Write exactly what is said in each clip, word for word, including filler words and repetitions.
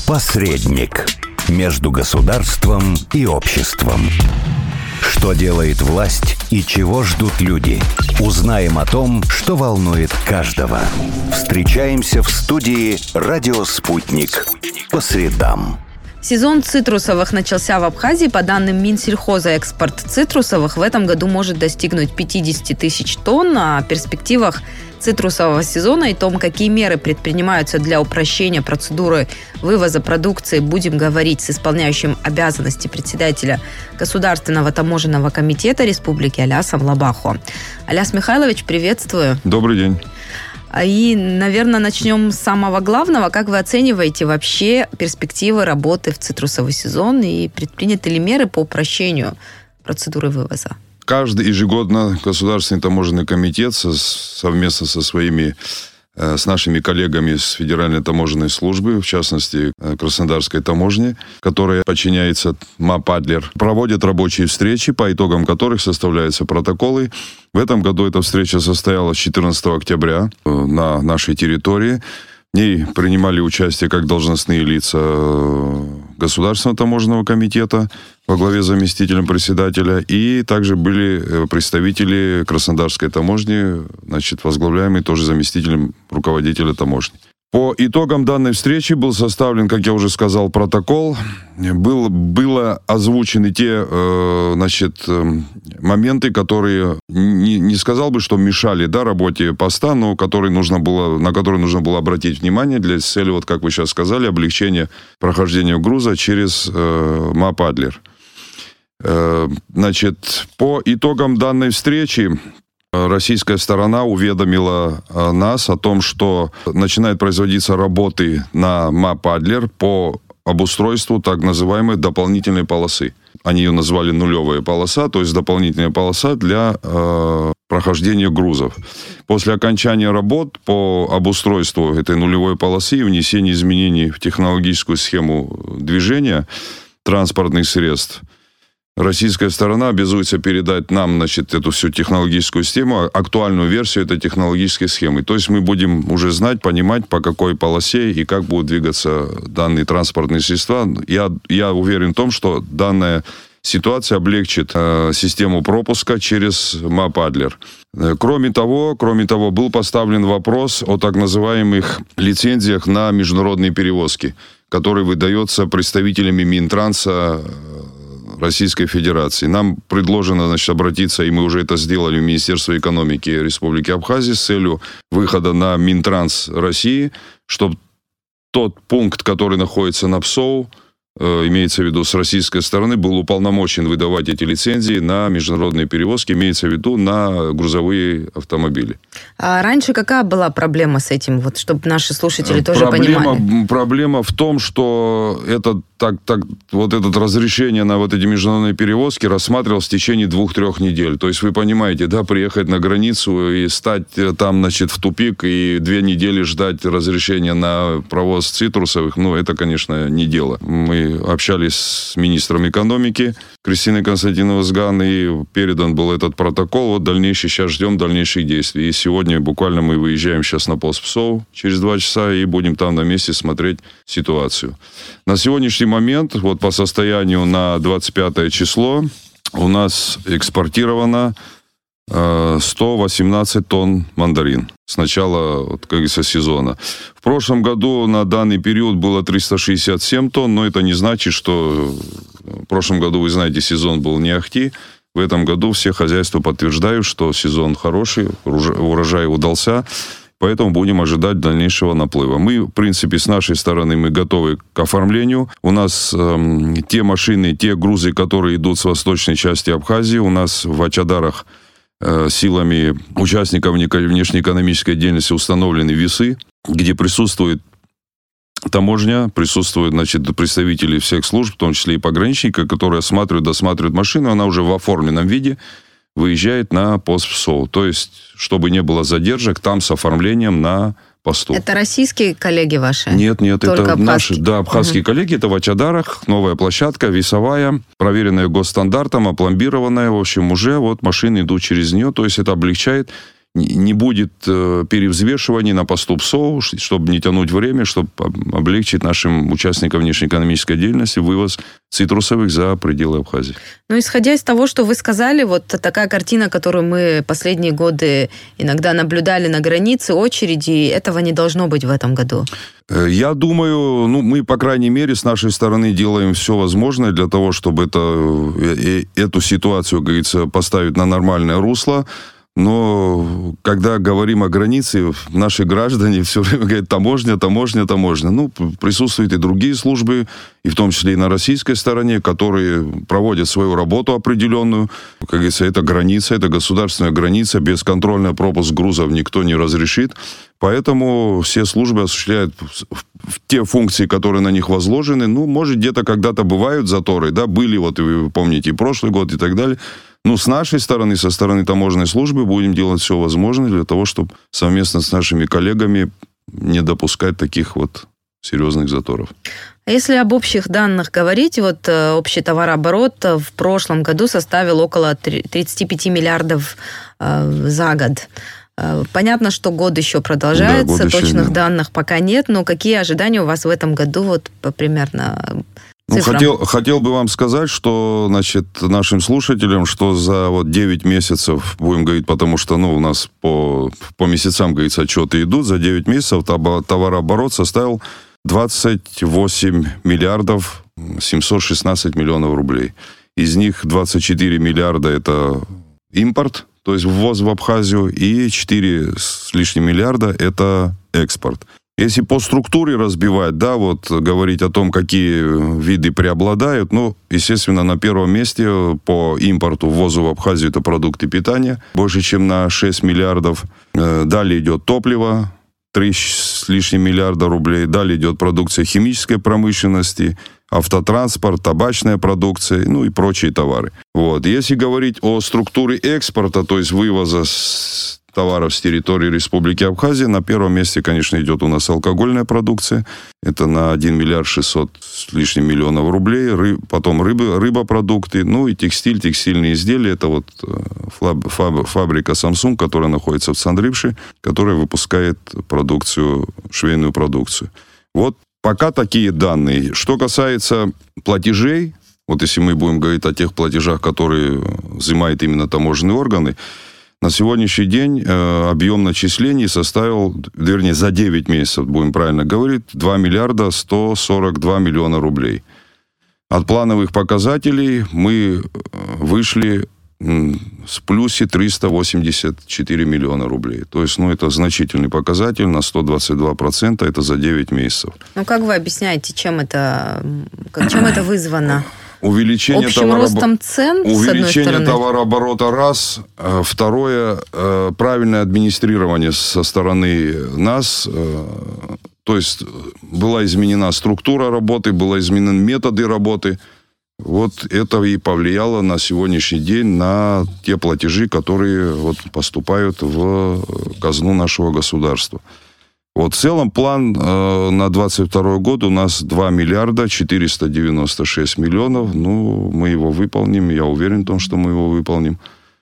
Посредник между государством и обществом. Что делает власть и чего ждут люди? Узнаем о том, что волнует каждого. Встречаемся в студии «Радио Спутник» по средам. Сезон цитрусовых начался в Абхазии. По данным Минсельхоза, экспорт цитрусовых в этом году может достигнуть пятьдесят тысяч тонн. О перспективах цитрусового сезона и том, какие меры предпринимаются для упрощения процедуры вывоза продукции, будем говорить с исполняющим обязанности председателя Государственного таможенного комитета Республики Алясом Лабахо. Аляс Михайлович, приветствую. Добрый день. И, наверное, начнем с самого главного. Как вы оцениваете вообще перспективы работы в цитрусовый сезон и предприняты ли меры по упрощению процедуры вывоза? Каждый ежегодно Государственный таможенный комитет со, совместно со своими, э, с нашими коллегами с Федеральной таможенной службы, в частности, э, Краснодарской таможни, которая подчиняется МАП «Адлер», проводит рабочие встречи, по итогам которых составляются протоколы. В этом году эта встреча состоялась четырнадцатого октября э, на нашей территории. В ней принимали участие как должностные лица Государственного таможенного комитета во главе с заместителем председателя, и также были представители Краснодарской таможни, значит, возглавляемые тоже заместителем руководителя таможни. По итогам данной встречи был составлен, как я уже сказал, протокол. Был, было озвучены те э, значит, моменты, которые, не, не сказал бы, что мешали, да, работе поста, но которые нужно было, на которые нужно было обратить внимание для цели, вот как вы сейчас сказали, облегчения прохождения груза через э, МАП «Адлер». Э, значит, по итогам данной встречи российская сторона уведомила нас о том, что начинают производиться работы на МАП «Адлер» по обустройству так называемой дополнительной полосы. Они ее назвали нулевая полоса, то есть дополнительная полоса для э, прохождения грузов. После окончания работ по обустройству этой нулевой полосы и внесения изменений в технологическую схему движения транспортных средств, российская сторона обязуется передать нам, значит, эту всю технологическую систему, актуальную версию этой технологической схемы. То есть мы будем уже знать, понимать, по какой полосе и как будут двигаться данные транспортные средства. Я, я уверен в том, что данная ситуация облегчит э, систему пропуска через МАП «Адлер». Кроме того, кроме того, был поставлен вопрос о так называемых лицензиях на международные перевозки, которые выдаются представителями Минтранса Российской Федерации. Нам предложено, значит, обратиться, и мы уже это сделали в Министерство экономики Республики Абхазия с целью выхода на Минтранс России, чтобы тот пункт, который находится на ПСОУ, э, имеется в виду с российской стороны, был уполномочен выдавать эти лицензии на международные перевозки, имеется в виду на грузовые автомобили. А раньше какая была проблема с этим, вот, чтобы наши слушатели тоже проблема, понимали? Проблема в том, что это Так, так, вот это разрешение на вот эти международные перевозки рассматривалось в течение двух-трех недель. То есть вы понимаете, да, приехать на границу и стать там, значит, в тупик и две недели ждать разрешения на провоз цитрусовых, ну, это, конечно, не дело. Мы общались с министром экономики Кристиной Константиновной Сган, и передан был этот протокол. Вот дальнейший, сейчас ждем дальнейших действий. И сегодня буквально мы выезжаем сейчас на пост ПСОУ через два часа и будем там на месте смотреть ситуацию. На сегодняшний момент, вот по состоянию на двадцать пятое число, у нас экспортировано э, сто восемнадцать тонн мандарин с начала, вот, как говорится, сезона. В прошлом году на данный период было триста шестьдесят семь тонн, но это не значит, что в прошлом году, вы знаете, сезон был не ахти. В этом году все хозяйства подтверждают, что сезон хороший, урожай удался. Поэтому будем ожидать дальнейшего наплыва. Мы, в принципе, с нашей стороны, мы готовы к оформлению. У нас э, те машины, те грузы, которые идут с восточной части Абхазии, у нас в Ачадарах э, силами участников внешнеэкономической деятельности установлены весы, где присутствует таможня, присутствуют, значит, представители всех служб, в том числе и пограничника, которые осматривают, досматривают машину. Она уже в оформленном виде выезжает на пост ПСОУ. То есть, чтобы не было задержек, там с оформлением на посту. Это российские коллеги ваши? Нет, нет, только это абхазские? наши, да, абхазские угу. коллеги. Это в Ачадарах, новая площадка, весовая, проверенная госстандартом, опломбированная. В общем, уже вот машины идут через нее. То есть, это облегчает не будет перевзвешиваний на посту ПСО, чтобы не тянуть время, чтобы облегчить нашим участникам внешнеэкономической деятельности вывоз цитрусовых за пределы Абхазии. Ну, исходя из того, что вы сказали, вот такая картина, которую мы последние годы иногда наблюдали на границе, очереди, этого не должно быть в этом году. Я думаю, ну, мы, по крайней мере, с нашей стороны делаем все возможное для того, чтобы это, эту ситуацию, как говорится, поставить на нормальное русло. Но когда говорим о границе, наши граждане все время говорят таможня, таможня, таможня. Ну, присутствуют и другие службы, и в том числе и на российской стороне, которые проводят свою работу определенную. Как говорится, это граница, это государственная граница, бесконтрольный пропуск грузов никто не разрешит. Поэтому все службы осуществляют те функции, которые на них возложены. Ну, может, где-то когда-то бывают заторы, да, были, вот вы помните, и прошлый год и так далее. Ну, с нашей стороны, со стороны таможенной службы будем делать все возможное для того, чтобы совместно с нашими коллегами не допускать таких вот серьезных заторов. А если об общих данных говорить, вот общий товарооборот в прошлом году составил около тридцать пять миллиардов э, за год. Понятно, что год еще продолжается, да, год точных еще, да. данных пока нет, но какие ожидания у вас в этом году вот примерно... Ну, хотел, хотел бы вам сказать, что, значит, нашим слушателям, что за вот девять месяцев, будем говорить, потому что, ну, у нас по, по месяцам, говорится, отчеты идут, за девять месяцев товарооборот составил двадцать восемь миллиардов семьсот шестнадцать миллионов рублей. Из них двадцать четыре миллиарда это импорт, то есть ввоз в Абхазию, и четыре с лишним миллиарда это экспорт. Если по структуре разбивать, да, вот говорить о том, какие виды преобладают, ну, естественно, на первом месте по импорту, ввозу в Абхазию это продукты питания, больше, чем на шесть миллиардов. Далее идет топливо, три с лишним миллиарда рублей. Далее идет продукция химической промышленности, автотранспорт, табачная продукция, ну и прочие товары. Вот. Если говорить о структуре экспорта, то есть вывоза с товаров с территории Республики Абхазия, на первом месте, конечно, идет у нас алкогольная продукция. Это на один миллиард шестьсот с лишним миллионов рублей. Ры, потом рыбы, рыбопродукты, ну и текстиль, текстильные изделия. Это вот фаб, фаб, фабрика Samsung, которая находится в Цандрипше, которая выпускает продукцию, швейную продукцию. Вот пока такие данные. Что касается платежей, вот если мы будем говорить о тех платежах, которые взимают именно таможенные органы, на сегодняшний день э, объем начислений составил, вернее, за девять месяцев, будем правильно говорить, два миллиарда сто сорок два миллиона рублей. От плановых показателей мы вышли м, с плюсе триста восемьдесят четыре миллиона рублей. То есть, ну, это значительный показатель на сто двадцать два процента, это за девять месяцев. Ну, как вы объясняете, чем это, чем это вызвано? Увеличение, общим товарооб... ростом цен, Увеличение товарооборота раз. Второе, правильное администрирование со стороны нас. То есть была изменена структура работы, были изменены методы работы. Вот это и повлияло на сегодняшний день на те платежи, которые вот поступают в казну нашего государства. Вот в целом план э, на двадцать второй год у нас два миллиарда четыреста девяносто шесть миллионов. Ну, мы его выполним, я уверен в том, что мы его выполним.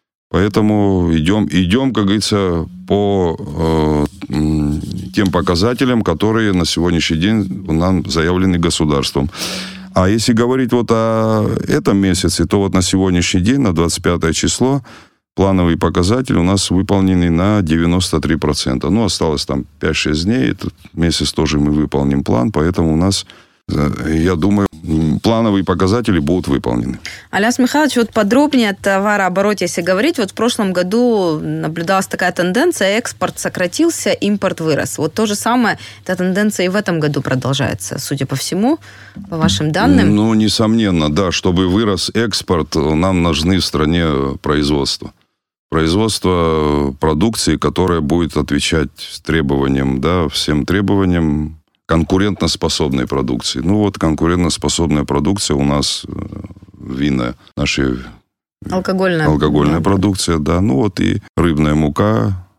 Поэтому идем, идем, как говорится, по э, тем показателям, которые на сегодняшний день нам заявлены государством. А если говорить вот о этом месяце, то вот на сегодняшний день, на двадцать пятое число, плановые показатели у нас выполнены на девяносто три процента. Ну, осталось там пять-шесть дней. Этот месяц тоже мы выполним план, поэтому у нас, я думаю, плановые показатели будут выполнены. Аляс Михайлович, вот подробнее о товарообороте, если говорить, вот в прошлом году наблюдалась такая тенденция, экспорт сократился, импорт вырос. Вот то же самое, эта тенденция и в этом году продолжается, судя по всему, по вашим данным. Ну, несомненно, да, чтобы вырос экспорт, нам нужны в стране производства. Производство продукции, которая будет отвечать требованиям, да, всем требованиям конкурентоспособной продукции. Ну вот конкурентоспособная продукция у нас вина, наши... Алкогольная. Алкогольная продукция, да. Ну вот и рыбная мука,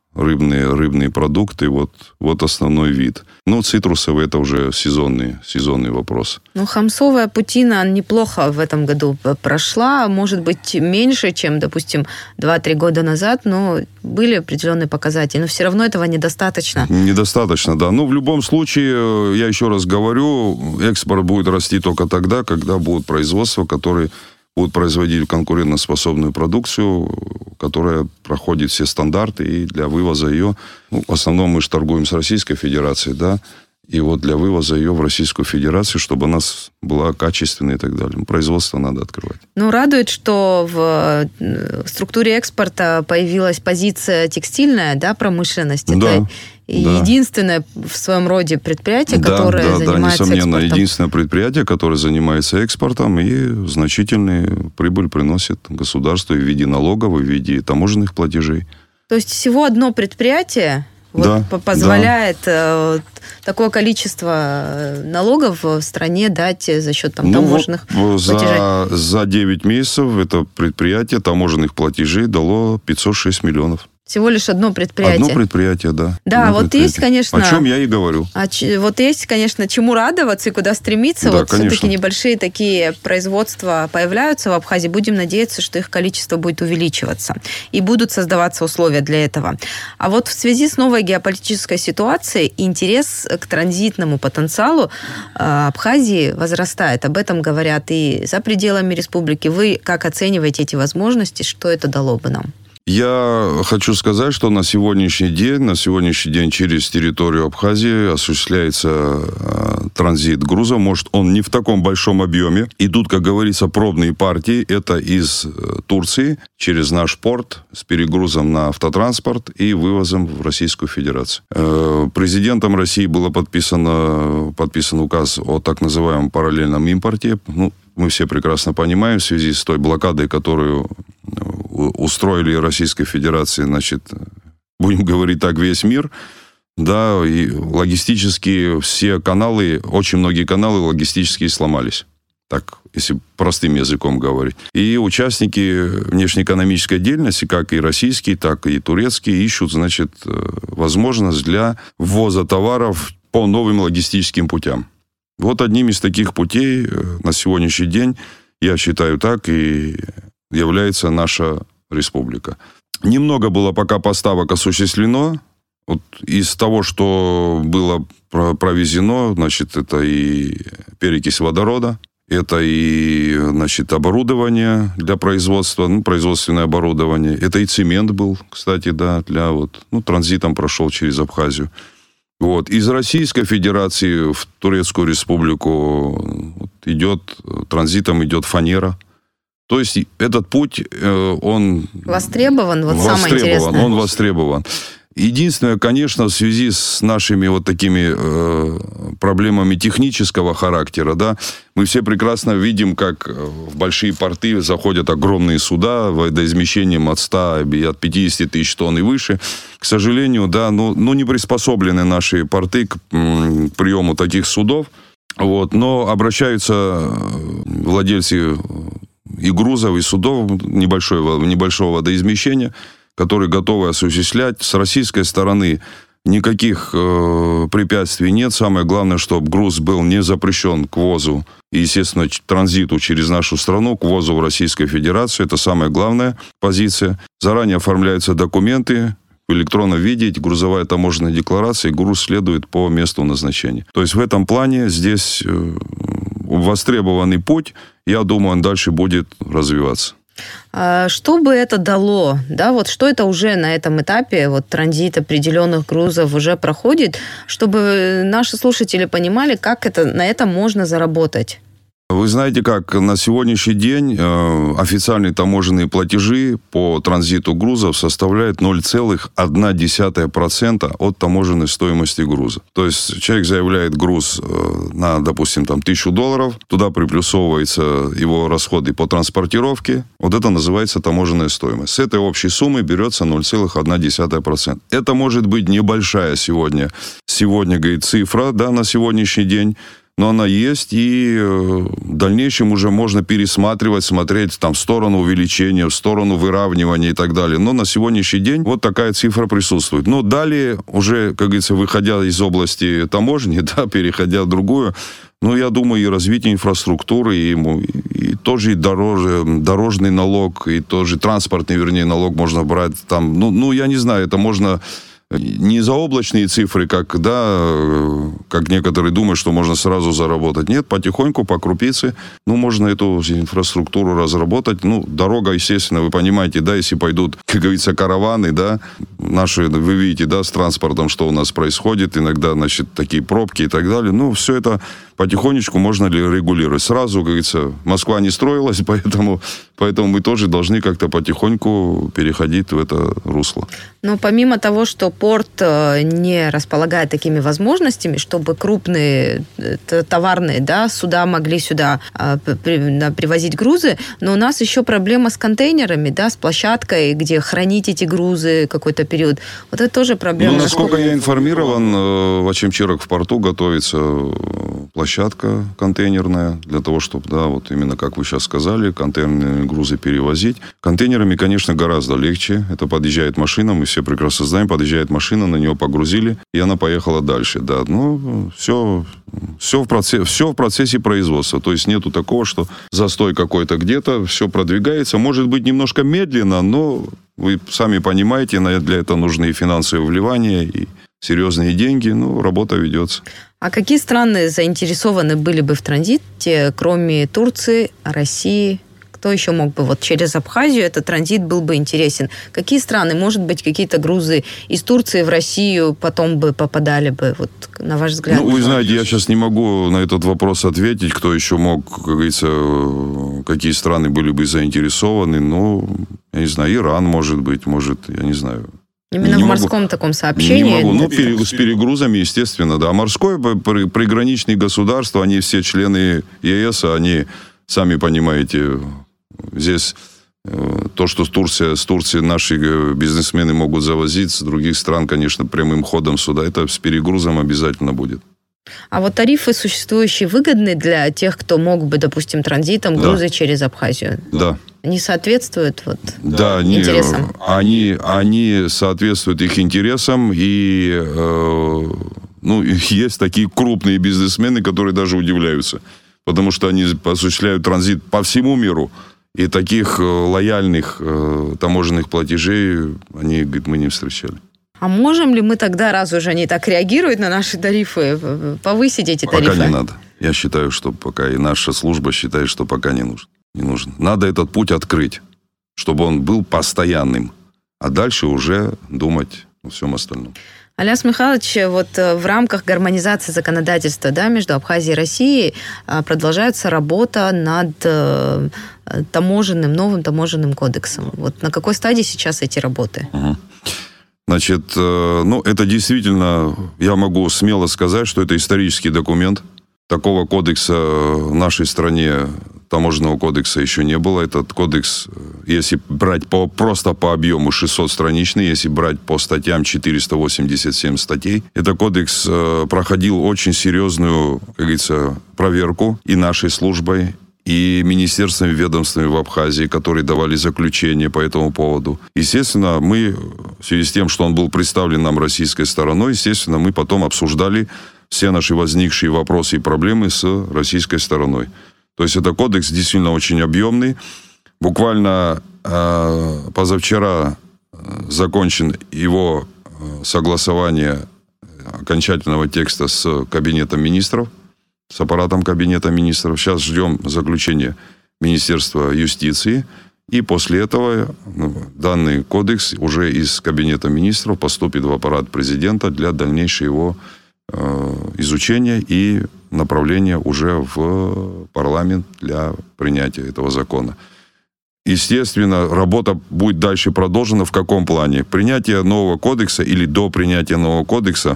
рыбные, рыбные продукты, вот, вот основной вид. Ну, цитрусовые – это уже сезонный, сезонный вопрос. Ну, хамсовая путина неплохо в этом году прошла. Может быть, меньше, чем, допустим, два-три года назад, но были определенные показатели. Но все равно этого недостаточно. Недостаточно, да. Ну, в любом случае, я еще раз говорю, экспорт будет расти только тогда, когда будут производства, которые будут производить конкурентоспособную продукцию, которая проходит все стандарты, и для вывоза ее, ну, в основном мы же торгуем с Российской Федерацией, да, и вот для вывоза ее в Российскую Федерацию, чтобы у нас была качественная и так далее. Производство надо открывать. Ну, радует, что в структуре экспорта появилась позиция текстильная, да, промышленности. Да. Это единственное в своем роде предприятие, да, которое да, занимается да, несомненно, экспортом. единственное предприятие, которое занимается экспортом и значительную прибыль приносит государству в виде налогов, в виде таможенных платежей. То есть всего одно предприятие вот, да, позволяет да. такое количество налогов в стране дать за счет там, ну, таможенных вот платежей? За, за девять месяцев это предприятие таможенных платежей дало пятьсот шесть миллионов. Всего лишь одно предприятие. Одно предприятие, да. Да, одно вот есть, конечно... О чем я и говорю. А, вот есть, конечно, чему радоваться и куда стремиться. Да, вот конечно. все-таки небольшие такие производства появляются в Абхазии. Будем надеяться, что их количество будет увеличиваться. И будут создаваться условия для этого. А вот в связи с новой геополитической ситуацией интерес к транзитному потенциалу Абхазии возрастает. Об этом говорят и за пределами республики. Вы как оцениваете эти возможности? Что это дало бы нам? Я хочу сказать, что на сегодняшний день, на сегодняшний день через территорию Абхазии осуществляется э, транзит грузов. Может, он не в таком большом объеме. Идут, как говорится, пробные партии. Это из э, Турции через наш порт с перегрузом на автотранспорт и вывозом в Российскую Федерацию. Э, президентом России было подписано, подписан указ о так называемом параллельном импорте. Ну, мы все прекрасно понимаем в связи с той блокадой, которую устроили Российской Федерации, значит, будем говорить так, весь мир, да, и логистические все каналы, очень многие каналы логистические сломались. Так, если простым языком говорить. И участники внешнеэкономической деятельности, как и российские, так и турецкие, ищут, значит, возможность для ввоза товаров по новым логистическим путям. Вот одним из таких путей на сегодняшний день, я считаю так, и является наша республика. Немного было пока поставок осуществлено. Вот из того, что было провезено, значит, это и перекись водорода, это и, значит, оборудование для производства, ну, производственное оборудование. Это и цемент был, кстати, да, для вот, ну, транзитом прошел через Абхазию. Вот. Из Российской Федерации в Турецкую Республику вот, идет, транзитом идет фанера. То есть этот путь, он... Востребован, вот востребован, самое интересное. Он востребован. Единственное, конечно, в связи с нашими вот такими э, проблемами технического характера, да, мы все прекрасно видим, как в большие порты заходят огромные суда водоизмещением от ста и от пятидесяти тысяч тонн и выше. К сожалению, да, ну, ну не приспособлены наши порты к, м, к приему таких судов. Вот, но обращаются владельцы и грузов, и судов небольшого, небольшого водоизмещения, которые готовы осуществлять. С российской стороны никаких э, препятствий нет. Самое главное, чтобы груз был не запрещен к ввозу и, естественно, транзиту через нашу страну, к ввозу в Российскую Федерацию. Это самая главная позиция. Заранее оформляются документы в электронном виде, эти грузовая таможенная декларация, и груз следует по месту назначения. То есть в этом плане здесь э, востребованный путь. Я думаю, он дальше будет развиваться. Что бы это дало? Да, вот что это уже на этом этапе, вот транзит определенных грузов уже проходит, чтобы наши слушатели понимали, как это, на этом можно заработать? Вы знаете как, на сегодняшний день э, официальные таможенные платежи по транзиту грузов составляют ноль целых одна десятая процента от таможенной стоимости груза. То есть человек заявляет груз э, на, допустим, там, тысячу долларов, туда приплюсовываются его расходы по транспортировке, вот это называется таможенная стоимость. С этой общей суммы берется ноль целых одна десятая процента. Это может быть небольшая сегодня, сегодня, говорит, цифра, да, на сегодняшний день, но она есть, и в дальнейшем уже можно пересматривать, смотреть там в сторону увеличения, в сторону выравнивания и так далее. Но на сегодняшний день вот такая цифра присутствует. Но далее, уже, как говорится, выходя из области таможни, да, переходя в другую, ну, я думаю, и развитие инфраструктуры, и, и тоже и дорож, дорожный налог, и тоже транспортный, вернее, налог можно брать там, ну, ну, я не знаю, это можно не заоблачные цифры, как, да, как некоторые думают, что можно сразу заработать. Нет, потихоньку, по крупице, ну, можно эту инфраструктуру разработать. Ну, дорога, естественно, вы понимаете, да, если пойдут, как говорится, караваны, да, наши, вы видите, да, с транспортом, что у нас происходит, иногда, значит, такие пробки и так далее. Ну, все это потихонечку можно ли регулировать. Сразу, как говорится, Москва не строилась, поэтому, поэтому мы тоже должны как-то потихоньку переходить в это русло. Но помимо того, что порт не располагает такими возможностями, чтобы крупные товарные, да, суда могли сюда привозить грузы, но у нас еще проблема с контейнерами, да, с площадкой, где хранить эти грузы какой-то период. Вот это тоже проблема. Ну, насколько я информирован, в Очимчирок в порту готовится площадка контейнерная для того, чтобы, да, вот именно как вы сейчас сказали, контейнерные грузы перевозить. Контейнерами, конечно, гораздо легче. Это подъезжает машина, мы все прекрасно знаем, подъезжает машина, на нее погрузили, и она поехала дальше, да. Ну, все, все, в процессе, все в процессе производства. То есть нету такого, что застой какой-то где-то, все продвигается. Может быть, немножко медленно, но вы сами понимаете, для этого нужны и финансовые вливания, и серьезные деньги, ну, работа ведется. А какие страны заинтересованы были бы в транзите, кроме Турции, России? Кто еще мог бы? Вот через Абхазию этот транзит был бы интересен. Какие страны, может быть, какие-то грузы из Турции в Россию потом бы попадали бы, вот, на ваш взгляд? Ну, вы знаете, я сейчас не могу на этот вопрос ответить, кто еще мог, как говорится, какие страны были бы заинтересованы. Ну, я не знаю, Иран, может быть, может, я не знаю. Именно не в морском могу, таком сообщении? Не могу. Ну, пере, с перегрузами, естественно, да. Морское, приграничные государства, они все члены ЕС, они, сами понимаете, здесь э, то, что с Турции, с Турции наши бизнесмены могут завозить, с других стран, конечно, прямым ходом сюда, это с перегрузом обязательно будет. А вот тарифы существующие выгодны для тех, кто мог бы, допустим, транзитом грузы, да, через Абхазию? Да. Они соответствуют вот, да, интересам? Они, они соответствуют их интересам, и э, ну, есть такие крупные бизнесмены, которые даже удивляются, потому что они осуществляют транзит по всему миру, и таких лояльных э, таможенных платежей они, говорит, мы не встречали. А можем ли мы тогда, раз уже они так реагируют на наши тарифы, повысить эти тарифы? Пока не надо. Я считаю, что пока, и наша служба считает, что пока не нужно. Не нужно. Надо этот путь открыть, чтобы он был постоянным, а дальше уже думать о всем остальном. Аляс Михайлович, вот в рамках гармонизации законодательства, да, между Абхазией и Россией продолжается работа над таможенным, новым таможенным кодексом. Вот на какой стадии сейчас эти работы? Угу. Значит, ну, это действительно, я могу смело сказать, что это исторический документ. Такого кодекса в нашей стране, таможенного кодекса, еще не было. Этот кодекс, если брать по, просто по объему, шестисотстраничный, если брать по статьям, четыреста восемьдесят семь статей. Этот кодекс проходил очень серьезную, как говорится, проверку и нашей службой, и министерствами, ведомствами в Абхазии, которые давали заключение по этому поводу. Естественно, мы, в связи с тем, что он был представлен нам российской стороной, естественно, мы потом обсуждали все наши возникшие вопросы и проблемы с российской стороной. То есть это кодекс действительно очень объемный. Буквально э, позавчера закончен его согласование окончательного текста с Кабинетом министров, с аппаратом Кабинета министров. Сейчас ждем заключения Министерства юстиции. И после этого ну, данный кодекс уже из Кабинета министров поступит в аппарат президента для дальнейшего его э, изучения и направления уже в парламент для принятия этого закона. Естественно, работа будет дальше продолжена. В каком плане? Принятие нового кодекса или до принятия нового кодекса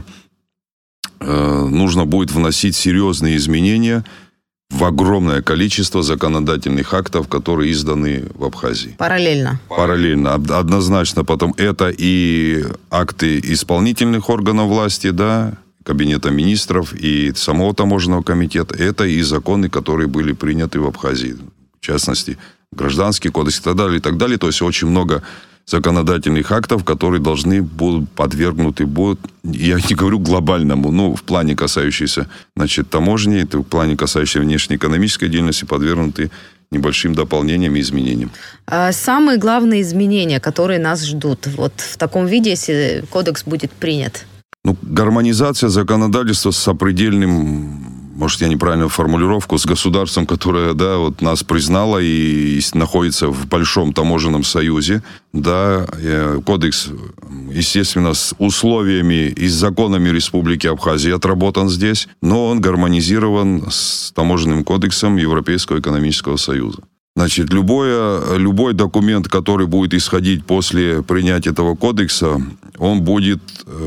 нужно будет вносить серьезные изменения в огромное количество законодательных актов, которые изданы в Абхазии. Параллельно? Параллельно. Однозначно. Потом это и акты исполнительных органов власти, да, Кабинета министров и самого таможенного комитета. Это и законы, которые были приняты в Абхазии. В частности, гражданский кодекс и так далее, и так далее. То есть очень много законодательных актов, которые должны будут подвергнуты, будут, я не говорю глобальному, но в плане касающейся, значит, таможни, это в плане касающейся внешнеэкономической деятельности, подвергнуты небольшим дополнениям и изменениям. А самые главные изменения, которые нас ждут, вот в таком виде, если кодекс будет принят? Ну, гармонизация законодательства с сопредельным, может, я неправильную формулировку, с государством, которое, да, вот нас признало и, и находится в большом таможенном союзе, да, кодекс, естественно, с условиями и с законами Республики Абхазия отработан здесь, но он гармонизирован с таможенным кодексом Европейского экономического союза. Значит, любое, любой документ, который будет исходить после принятия этого кодекса, он будет,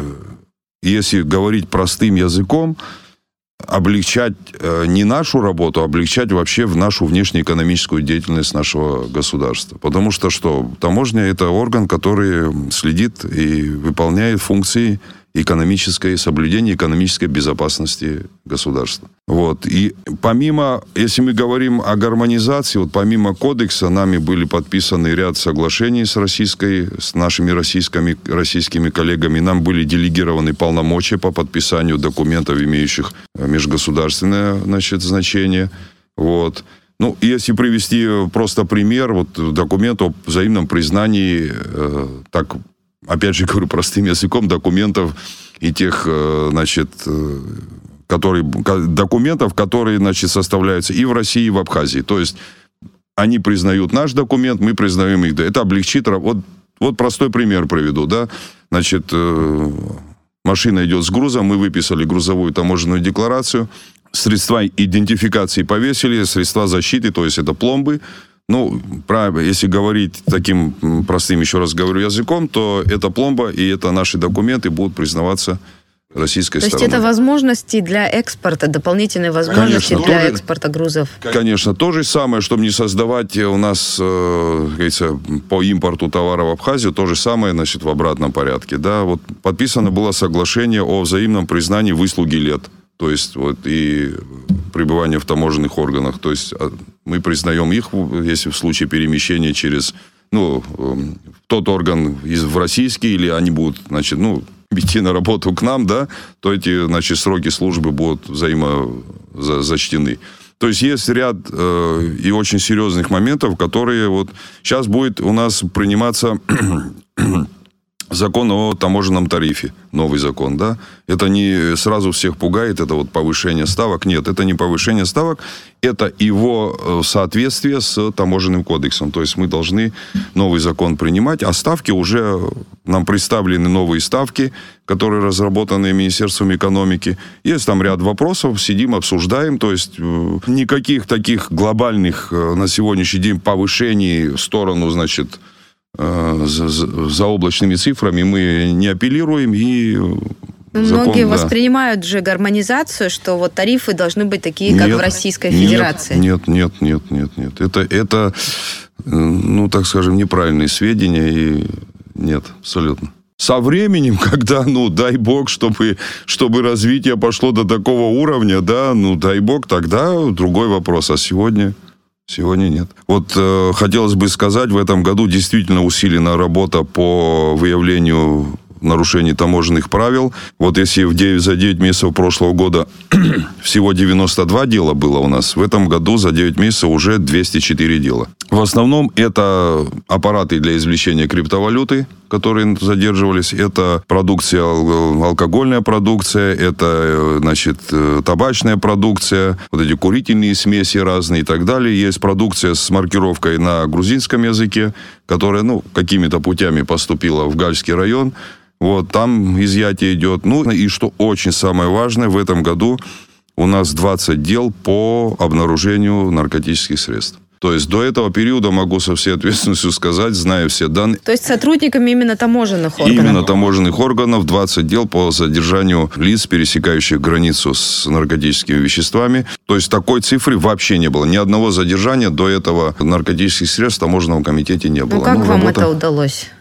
если говорить простым языком, облегчать э, не нашу работу, а облегчать вообще в нашу внешнеэкономическую деятельность нашего государства. Потому что что? Таможня – это орган, который следит и выполняет функции экономической, соблюдения экономической безопасности государства. Вот. И помимо, если мы говорим о гармонизации, вот помимо кодекса, нами были подписаны ряд соглашений с российской, с нашими российскими, российскими коллегами. Нам были делегированы полномочия по подписанию документов, имеющих межгосударственное, значит, значение. Вот. Ну, если привести просто пример, вот документ о взаимном признании, э, так, опять же говорю простым языком, документов и тех, значит, которые, документов, которые, значит, составляются и в России, и в Абхазии. То есть они признают наш документ, мы признаем их. Это облегчит. Вот, вот простой пример приведу, да. Значит, машина идет с грузом, мы выписали грузовую таможенную декларацию, средства идентификации повесили, средства защиты, то есть это пломбы. Ну, правильно, если говорить таким простым, еще раз говорю, языком, то это пломба и это наши документы будут признаваться российской то стороной. То есть это возможности для экспорта, дополнительные возможности Конечно, для тоже, экспорта грузов? Конечно. То же самое, чтобы не создавать у нас, э, говорится, по импорту товара в Абхазию, то же самое, значит, в обратном порядке. Да? Вот подписано было соглашение о взаимном признании выслуги лет. То есть вот и пребывание в таможенных органах. То есть мы признаем их, если в случае перемещения через, ну, тот орган из, в российский, или они будут, значит, ну, идти на работу к нам, да, то эти, значит, сроки службы будут взаимозачтены. То есть есть ряд э, и очень серьезных моментов, которые вот сейчас будет у нас приниматься закон о таможенном тарифе, новый закон, да, это не сразу всех пугает, это вот повышение ставок. Нет, это не повышение ставок, это его соответствие с таможенным кодексом. То есть мы должны новый закон принимать, а ставки уже, нам представлены новые ставки, которые разработаны Министерством экономики. Есть там ряд вопросов, сидим, обсуждаем, то есть никаких таких глобальных на сегодняшний день повышений в сторону, значит, За, за, за облачными цифрами мы не апеллируем. И закон, многие да. воспринимают же гармонизацию, что вот тарифы должны быть такие, нет, как в Российской Федерации. Нет, нет, нет, нет, нет. Это, это, ну, так скажем, неправильные сведения. И нет, абсолютно. Со временем, когда, ну, дай бог, чтобы, чтобы развитие пошло до такого уровня, да, ну, дай бог, тогда другой вопрос. А сегодня... Сегодня нет. Вот э, хотелось бы сказать, в этом году действительно усилена работа по выявлению нарушений таможенных правил. Вот если в девять, за девять месяцев прошлого года всего девяносто два дела было у нас, в этом году за девять месяцев уже двести четыре дела. В основном это аппараты для извлечения криптовалюты, которые задерживались. Это продукция, алкогольная продукция, это, значит, табачная продукция, вот эти курительные смеси разные и так далее. Есть продукция с маркировкой на грузинском языке, которая, ну, какими-то путями поступила в Гальский район. Вот, там изъятие идет. Ну, и что очень самое важное, в этом году у нас двадцать дел по обнаружению наркотических средств. То есть до этого периода, могу со всей ответственностью сказать, зная все данные... То есть сотрудниками именно таможенных органов? Именно таможенных органов двадцать дел по задержанию лиц, пересекающих границу с наркотическими веществами. То есть такой цифры вообще не было. Ни одного задержания до этого наркотических средств в таможенном комитете не было. Ну, как ну, вам работа... это удалось?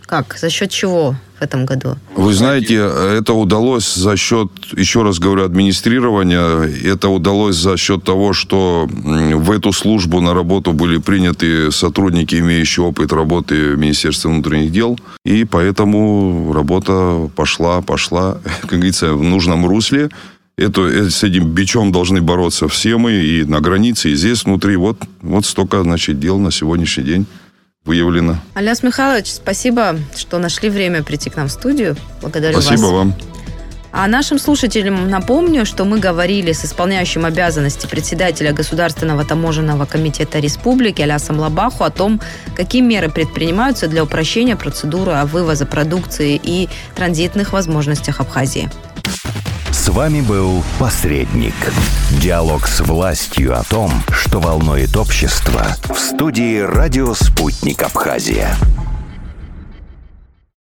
Как? За счет чего в этом году? Вы знаете, это удалось за счет, еще раз говорю, администрирования. Это удалось за счет того, что в эту службу на работу были приняты сотрудники, имеющие опыт работы в Министерстве внутренних дел. И поэтому работа пошла, пошла, как говорится, в нужном русле. Это, с этим бичом должны бороться все мы и на границе, и здесь внутри. Вот, вот столько, значит, дел на сегодняшний день выявлено. Аляс Михайлович, спасибо, что нашли время прийти к нам в студию. Благодарю вас. Спасибо вам. А нашим слушателям напомню, что мы говорили с исполняющим обязанности председателя Государственного таможенного комитета Республики Алясом Лабаху о том, какие меры предпринимаются для упрощения процедуры вывоза продукции и транзитных возможностях Абхазии. С вами был «Посредник». Диалог с властью о том, что волнует общество, в студии «Радио Спутник Абхазия».